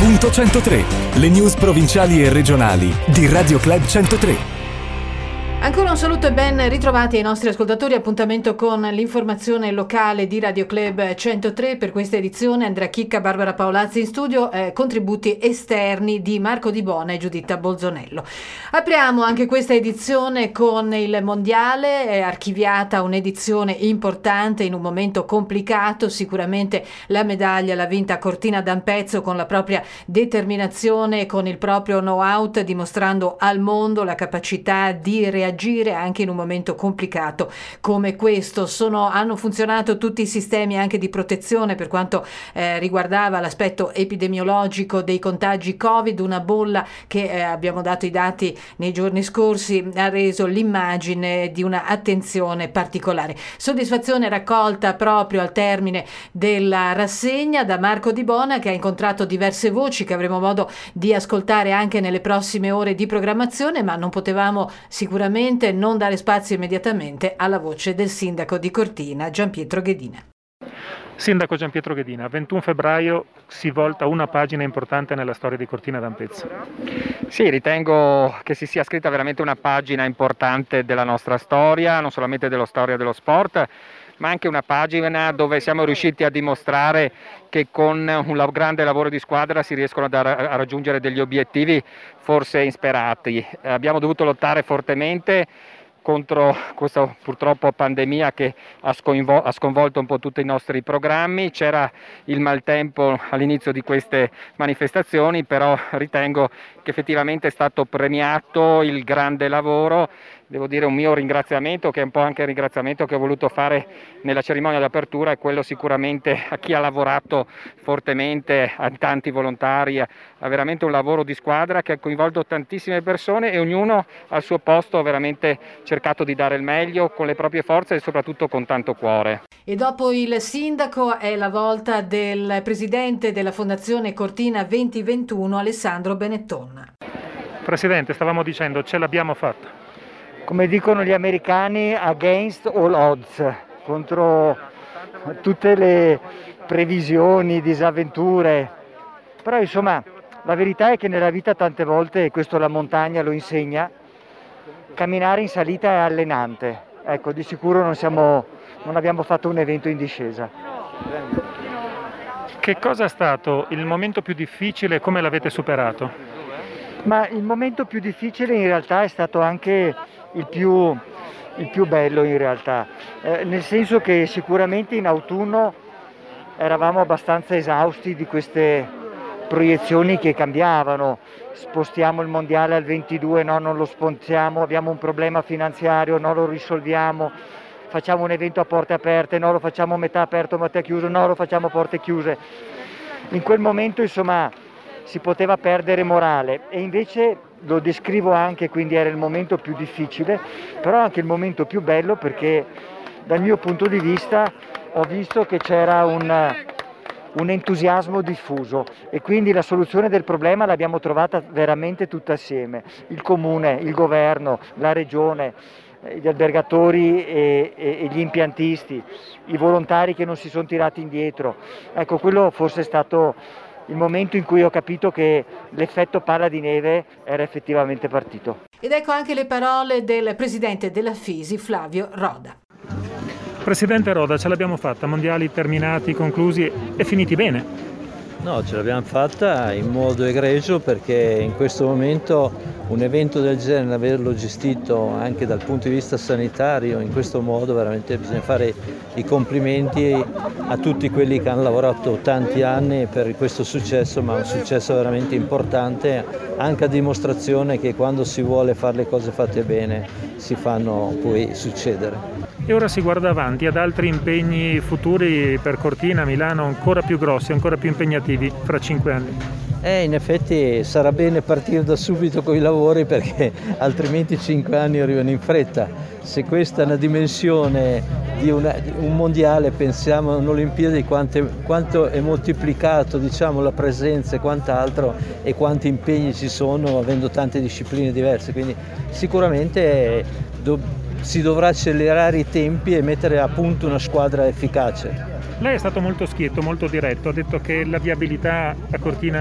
Punto 103, le news provinciali e regionali di Radio Club 103. Ancora un saluto e ben ritrovati ai nostri ascoltatori. Appuntamento con l'informazione locale di Radio Club 103 per questa edizione. Andrea Chicca, Barbara Paolazzi in studio, contributi esterni di Marco Di Bona e Giuditta Bolzonello. Apriamo anche questa edizione con il mondiale. È archiviata un'edizione importante in un momento complicato. Sicuramente la medaglia l'ha vinta Cortina d'Ampezzo con la propria determinazione e con il proprio know-how, dimostrando al mondo la capacità di reagire anche in un momento complicato come questo. Hanno funzionato tutti i sistemi anche di protezione per quanto riguardava l'aspetto epidemiologico dei contagi Covid, una bolla che abbiamo dato i dati nei giorni scorsi ha reso l'immagine di una attenzione particolare. Soddisfazione raccolta proprio al termine della rassegna da Marco Di Bona, che ha incontrato diverse voci che avremo modo di ascoltare anche nelle prossime ore di programmazione, ma non potevamo sicuramente non dare spazio immediatamente alla voce del sindaco di Cortina, Gianpietro Ghedina. Sindaco Gianpietro Ghedina, 21 febbraio si volta una pagina importante nella storia di Cortina d'Ampezzo. Sì, ritengo che si sia scritta veramente una pagina importante della nostra storia, non solamente della storia dello sport, ma anche una pagina dove siamo riusciti a dimostrare che con un grande lavoro di squadra si riescono a raggiungere degli obiettivi forse insperati. Abbiamo dovuto lottare fortemente contro questa purtroppo pandemia che ha sconvolto un po' tutti i nostri programmi. C'era il maltempo all'inizio di queste manifestazioni, però ritengo che effettivamente è stato premiato il grande lavoro. Devo dire un mio ringraziamento, che è un po' anche il ringraziamento che ho voluto fare nella cerimonia d'apertura, è quello sicuramente a chi ha lavorato fortemente, a tanti volontari, a veramente un lavoro di squadra che ha coinvolto tantissime persone e ognuno al suo posto ha veramente cercato di dare il meglio con le proprie forze e soprattutto con tanto cuore. E dopo il sindaco è la volta del presidente della Fondazione Cortina 2021, Alessandro Benetton. Presidente, stavamo dicendo, ce l'abbiamo fatta. Come dicono gli americani, against all odds, contro tutte le previsioni, disavventure. Però insomma, la verità è che nella vita tante volte, e questo la montagna lo insegna, camminare in salita è allenante. Ecco, di sicuro non abbiamo fatto un evento in discesa. Che cosa è stato il momento più difficile e come l'avete superato? Ma il momento più difficile in realtà è stato anche il più bello in realtà, nel senso che sicuramente in autunno eravamo abbastanza esausti di queste proiezioni che cambiavano. Spostiamo il mondiale al 22, no, non lo spostiamo, abbiamo un problema finanziario, no, lo risolviamo, facciamo un evento a porte aperte, no, lo facciamo metà aperto, metà chiuso, no, lo facciamo a porte chiuse. In quel momento insomma si poteva perdere morale e invece lo descrivo anche, quindi era il momento più difficile, però anche il momento più bello, perché dal mio punto di vista ho visto che c'era un entusiasmo diffuso e quindi la soluzione del problema l'abbiamo trovata veramente tutta assieme, il comune, il governo, la regione, gli albergatori e gli impiantisti, i volontari che non si sono tirati indietro. Ecco, quello forse è stato il momento in cui ho capito che l'effetto palla di neve era effettivamente partito. Ed ecco anche le parole del presidente della FISI, Flavio Roda. Presidente Roda, ce l'abbiamo fatta, mondiali terminati, conclusi e finiti bene. No, ce l'abbiamo fatta in modo egregio, perché in questo momento un evento del genere, averlo gestito anche dal punto di vista sanitario in questo modo, veramente bisogna fare i complimenti a tutti quelli che hanno lavorato tanti anni per questo successo, ma un successo veramente importante, anche a dimostrazione che quando si vuole fare le cose fatte bene si fanno poi succedere. E ora si guarda avanti ad altri impegni futuri per Cortina, Milano, ancora più grossi, ancora più impegnativi fra 5 anni. In effetti sarà bene partire da subito con i lavori, perché altrimenti 5 anni arrivano in fretta. Se questa è una dimensione di un mondiale, pensiamo a un'Olimpiadi, quanto è moltiplicato, diciamo, la presenza e quant'altro, e quanti impegni ci sono avendo tante discipline diverse, quindi sicuramente si dovrà accelerare i tempi e mettere a punto una squadra efficace. Lei è stato molto schietto, molto diretto, ha detto che la viabilità a Cortina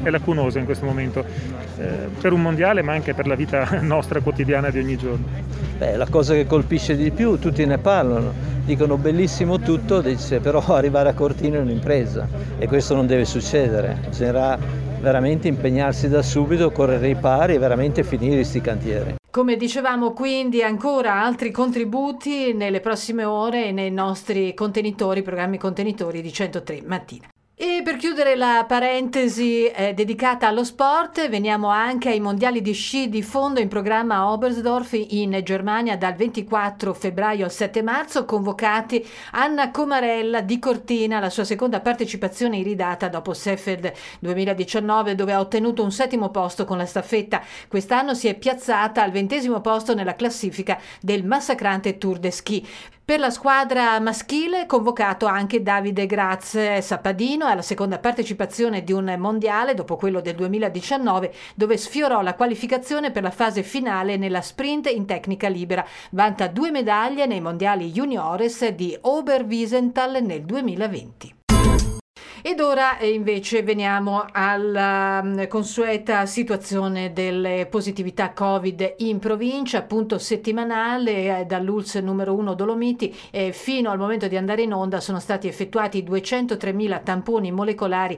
è lacunosa in questo momento, per un mondiale ma anche per la vita nostra quotidiana di ogni giorno. La cosa che colpisce di più, tutti ne parlano, dicono bellissimo tutto, dice, però arrivare a Cortina è un'impresa e questo non deve succedere, bisognerà veramente impegnarsi da subito, correre i pari e veramente finire questi cantieri. Come dicevamo, quindi ancora altri contributi nelle prossime ore nei nostri programmi contenitori di 103 mattina. E per chiudere la parentesi dedicata allo sport, veniamo anche ai mondiali di sci di fondo in programma a Oberstdorf in Germania dal 24 febbraio al 7 marzo, convocati Anna Comarella di Cortina, la sua seconda partecipazione iridata dopo Seefeld 2019 dove ha ottenuto un 7° posto con la staffetta. Quest'anno si è piazzata al 20° posto nella classifica del massacrante Tour de Ski. Per la squadra maschile convocato anche Davide Graz Sappadino alla seconda partecipazione di un mondiale dopo quello del 2019 dove sfiorò la qualificazione per la fase finale nella sprint in tecnica libera. Vanta 2 medaglie nei mondiali juniores di Oberwiesenthal nel 2020. Ed ora invece veniamo alla consueta situazione delle positività Covid in provincia, appunto settimanale dall'ULSS numero 1 Dolomiti fino al momento di andare in onda sono stati effettuati 203.000 tamponi molecolari,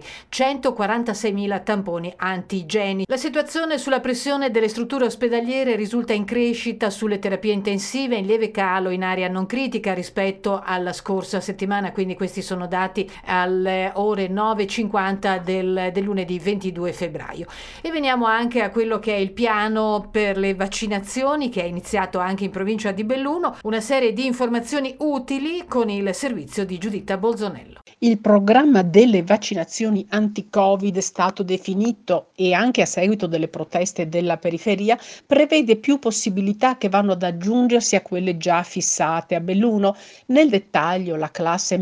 146.000 tamponi antigeni. La situazione sulla pressione delle strutture ospedaliere risulta in crescita sulle terapie intensive, in lieve calo in area non critica rispetto alla scorsa settimana, quindi questi sono dati alle ore 9.50 del lunedì 22 febbraio. E veniamo anche a quello che è il piano per le vaccinazioni che è iniziato anche in provincia di Belluno, una serie di informazioni utili con il servizio di Giuditta Bolzonello. Il programma delle vaccinazioni anti-Covid è stato definito e anche a seguito delle proteste della periferia prevede più possibilità che vanno ad aggiungersi a quelle già fissate a Belluno. Nel dettaglio la classe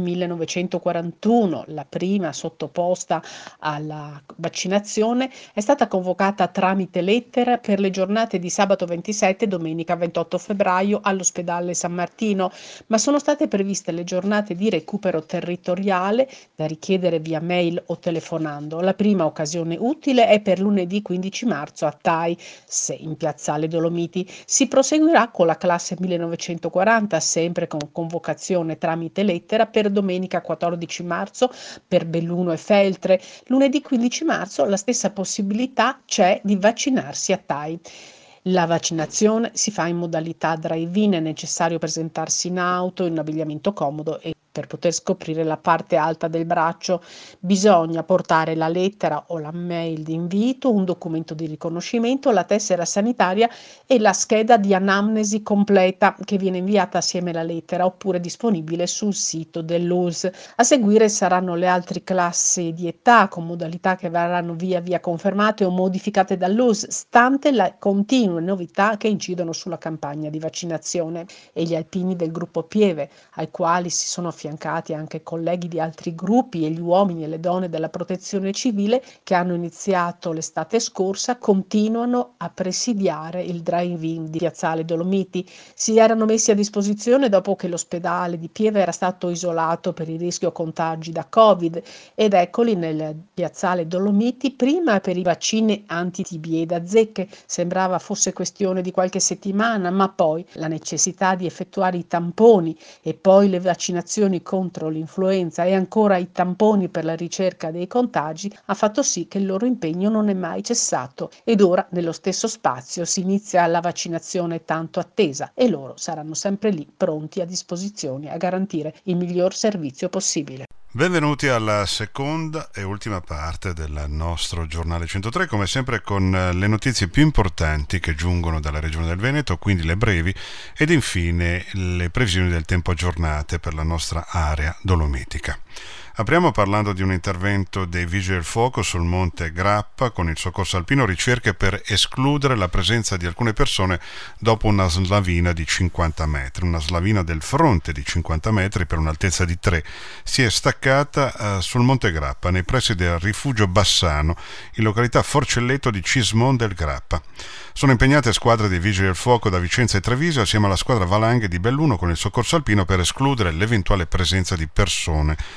1941, la prima sottoposta alla vaccinazione, è stata convocata tramite lettera per le giornate di sabato 27 e domenica 28 febbraio all'ospedale San Martino, ma sono state previste le giornate di recupero territoriale da richiedere via mail o telefonando. La prima occasione utile è per lunedì 15 marzo a Tai, se in piazzale Dolomiti. Si proseguirà con la classe 1940, sempre con convocazione tramite lettera per domenica 14 marzo per Belluno e Feltre. Lunedì 15 marzo la stessa possibilità c'è di vaccinarsi a Tai. La vaccinazione si fa in modalità drive-in, è necessario presentarsi in auto in abbigliamento comodo e per poter scoprire la parte alta del braccio bisogna portare la lettera o la mail di invito, un documento di riconoscimento, la tessera sanitaria e la scheda di anamnesi completa che viene inviata assieme alla lettera oppure disponibile sul sito dell'ULSS. A seguire saranno le altre classi di età con modalità che verranno via via confermate o modificate dall'ULSS, stante le continue novità che incidono sulla campagna di vaccinazione. E gli alpini del gruppo Pieve, ai quali si sono affiancati anche colleghi di altri gruppi e gli uomini e le donne della protezione civile che hanno iniziato l'estate scorsa, continuano a presidiare il drive-in di piazzale Dolomiti. Si erano messi a disposizione dopo che l'ospedale di Pieve era stato isolato per il rischio contagi da Covid ed eccoli nel piazzale Dolomiti prima per i vaccini anti-TB e da zecche. Sembrava fosse questione di qualche settimana, ma poi la necessità di effettuare i tamponi e poi le vaccinazioni contro l'influenza e ancora i tamponi per la ricerca dei contagi ha fatto sì che il loro impegno non è mai cessato ed ora nello stesso spazio si inizia la vaccinazione tanto attesa e loro saranno sempre lì pronti a disposizione a garantire il miglior servizio possibile. Benvenuti alla seconda e ultima parte del nostro giornale 103, come sempre con le notizie più importanti che giungono dalla regione del Veneto, quindi le brevi, ed infine le previsioni del tempo aggiornate per la nostra area dolomitica. Apriamo parlando di un intervento dei Vigili del Fuoco sul Monte Grappa con il soccorso alpino, ricerche per escludere la presenza di alcune persone dopo una slavina di 50 metri. Una slavina del fronte di 50 metri per un'altezza di 3 si è staccata sul Monte Grappa nei pressi del rifugio Bassano in località Forcelletto di Cismon del Grappa. Sono impegnate squadre dei Vigili del Fuoco da Vicenza e Treviso assieme alla squadra Valanghe di Belluno con il soccorso alpino per escludere l'eventuale presenza di persone sotto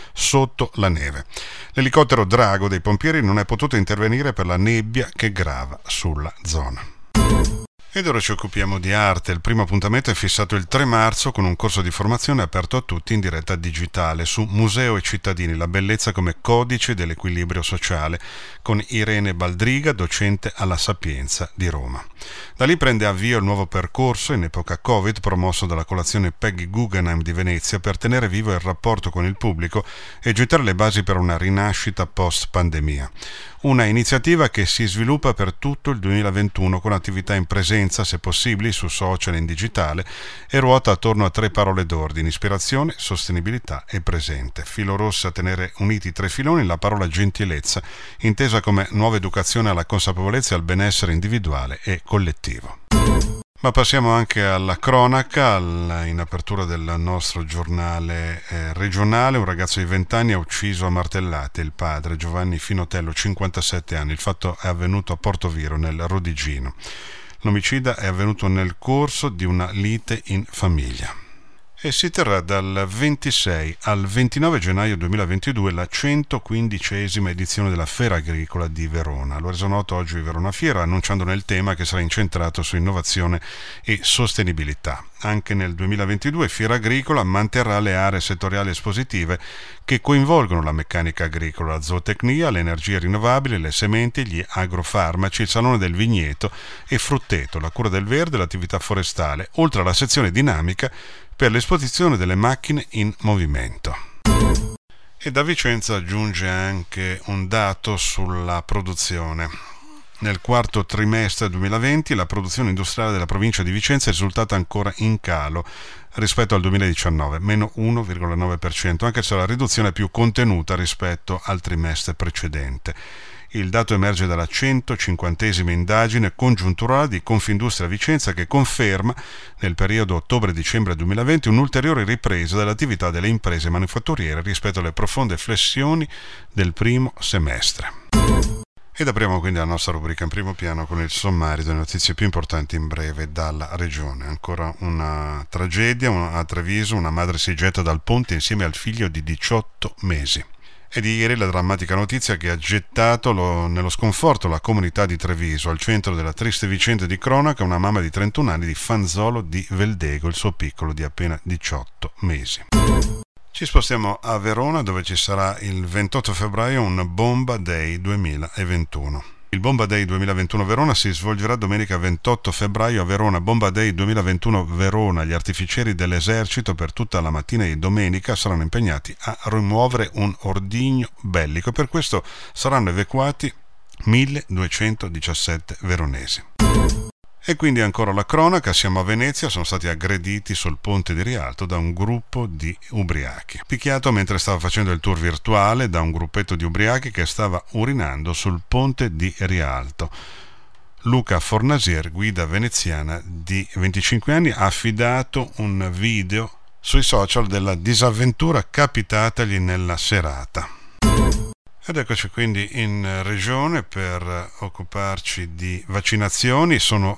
sotto la neve. L'elicottero Drago dei pompieri non è potuto intervenire per la nebbia che grava sulla zona. Ed ora ci occupiamo di arte. Il primo appuntamento è fissato il 3 marzo con un corso di formazione aperto a tutti in diretta digitale su Museo e cittadini, la bellezza come codice dell'equilibrio sociale, con Irene Baldriga, docente alla Sapienza di Roma. Da lì prende avvio il nuovo percorso in epoca Covid promosso dalla colazione Peggy Guggenheim di Venezia per tenere vivo il rapporto con il pubblico e gettare le basi per una rinascita post-pandemia. Una iniziativa che si sviluppa per tutto il 2021 con attività in presenza, se possibili, su social e in digitale e ruota attorno a 3 parole d'ordine: ispirazione, sostenibilità e presente. Filo rosso a tenere uniti i 3 filoni, la parola gentilezza, intesa come nuova educazione alla consapevolezza e al benessere individuale e collettivo. Ma passiamo anche alla cronaca. In apertura del nostro giornale regionale, un ragazzo di 20 anni ha ucciso a martellate il padre, Giovanni Finotello, 57 anni. Il fatto è avvenuto a Portoviro, nel Rodigino. L'omicida è avvenuto nel corso di una lite in famiglia. E si terrà dal 26 al 29 gennaio 2022 la 115esima edizione della Fiera Agricola di Verona. Lo ha reso noto oggi Verona Fiera, annunciandone il tema che sarà incentrato su innovazione e sostenibilità. Anche nel 2022 Fiera Agricola manterrà le aree settoriali espositive che coinvolgono la meccanica agricola, la zootecnia, le energie rinnovabili, le sementi, gli agrofarmaci, il salone del vigneto e frutteto, la cura del verde e l'attività forestale, oltre alla sezione dinamica per l'esposizione delle macchine in movimento. E da Vicenza aggiunge anche un dato sulla produzione. Nel quarto trimestre 2020 la produzione industriale della provincia di Vicenza è risultata ancora in calo rispetto al 2019, meno 1,9%, anche se la riduzione è più contenuta rispetto al trimestre precedente. Il dato emerge dalla 150esima indagine congiunturale di Confindustria Vicenza che conferma nel periodo ottobre-dicembre 2020 un'ulteriore ripresa dell'attività delle imprese manifatturiere rispetto alle profonde flessioni del primo semestre. Ed apriamo quindi la nostra rubrica in primo piano con il sommario delle notizie più importanti in breve dalla regione. Ancora una tragedia a Treviso, una madre si getta dal ponte insieme al figlio di 18 mesi. E di ieri la drammatica notizia che ha gettato nello sconforto la comunità di Treviso. Al centro della triste vicenda di cronaca una mamma di 31 anni di Fanzolo di Veldego, il suo piccolo di appena 18 mesi. Ci spostiamo a Verona dove ci sarà il 28 febbraio un Bomba Day 2021. Il Bomba Day 2021 Verona si svolgerà domenica 28 febbraio a Verona. Bomba Day 2021 Verona. Gli artificieri dell'esercito per tutta la mattina di domenica saranno impegnati a rimuovere un ordigno bellico. Per questo saranno evacuati 1217 veronesi. E quindi ancora la cronaca, siamo a Venezia, sono stati aggrediti sul ponte di Rialto da un gruppo di ubriachi. Picchiato mentre stava facendo il tour virtuale da un gruppetto di ubriachi che stava urinando sul ponte di Rialto. Luca Fornasier, guida veneziana di 25 anni, ha affidato un video sui social della disavventura capitatagli nella serata. Ed eccoci quindi in regione per occuparci di vaccinazioni. Sono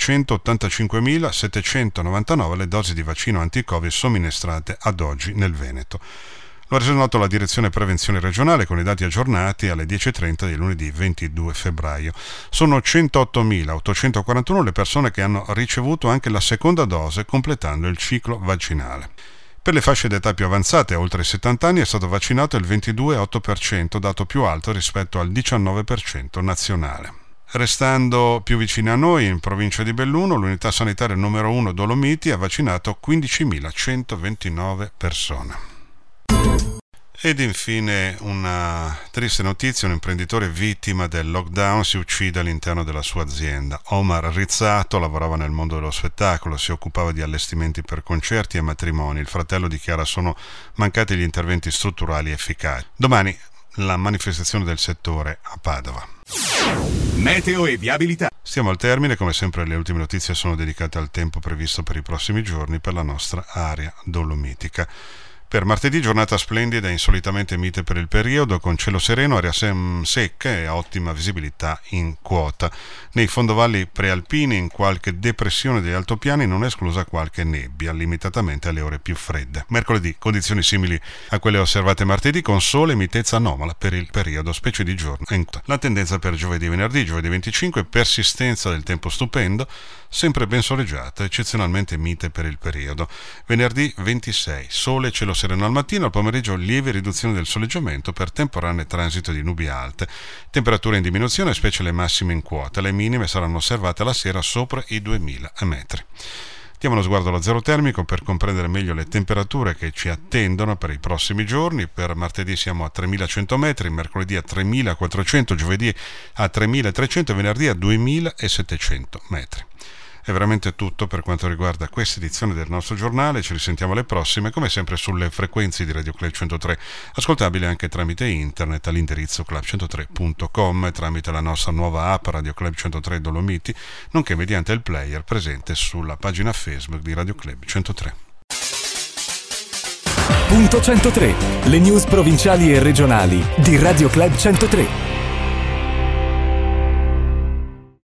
285.799 le dosi di vaccino anti-Covid somministrate ad oggi nel Veneto. Lo ha reso noto la Direzione Prevenzione Regionale con i dati aggiornati alle 10.30 di lunedì 22 febbraio. Sono 108.841 le persone che hanno ricevuto anche la seconda dose completando il ciclo vaccinale. Per le fasce d'età più avanzate, oltre i 70 anni, è stato vaccinato il 22,8%, dato più alto rispetto al 19% nazionale. Restando più vicini a noi, in provincia di Belluno, l'unità sanitaria numero 1 Dolomiti ha vaccinato 15.129 persone. Ed infine una triste notizia, un imprenditore vittima del lockdown si uccide all'interno della sua azienda. Omar Rizzato lavorava nel mondo dello spettacolo, si occupava di allestimenti per concerti e matrimoni. Il fratello dichiara sono mancati gli interventi strutturali efficaci. Domani la manifestazione del settore a Padova. Meteo e viabilità. Stiamo al termine, come sempre le ultime notizie sono dedicate al tempo previsto per i prossimi giorni per la nostra area dolomitica. Per martedì giornata splendida e insolitamente mite per il periodo, con cielo sereno, aria secca e ottima visibilità in quota. Nei fondovalli prealpini, in qualche depressione degli altopiani, non è esclusa qualche nebbia, limitatamente alle ore più fredde. Mercoledì, condizioni simili a quelle osservate martedì, con sole e mitezza anomala per il periodo, specie di giorno. La tendenza per giovedì e venerdì, giovedì 25, persistenza del tempo stupendo, sempre ben soleggiata, eccezionalmente mite per il periodo. Venerdì 26, sole e cielo sereno al mattino, al pomeriggio lieve riduzione del soleggiamento per temporaneo transito di nubi alte. Temperature in diminuzione, specie le massime in quota, le minime saranno osservate alla sera sopra i 2000 metri. Diamo uno sguardo allo zero termico per comprendere meglio le temperature che ci attendono per i prossimi giorni. Per martedì siamo a 3100 metri, mercoledì a 3400, giovedì a 3300 e venerdì a 2700 metri. È veramente tutto per quanto riguarda questa edizione del nostro giornale. Ci risentiamo alle prossime, come sempre sulle frequenze di Radio Club 103, ascoltabile anche tramite internet all'indirizzo club103.com e tramite la nostra nuova app Radio Club 103 Dolomiti, nonché mediante il player presente sulla pagina Facebook di Radio Club 103. Punto 103, le news provinciali e regionali di Radio Club 103.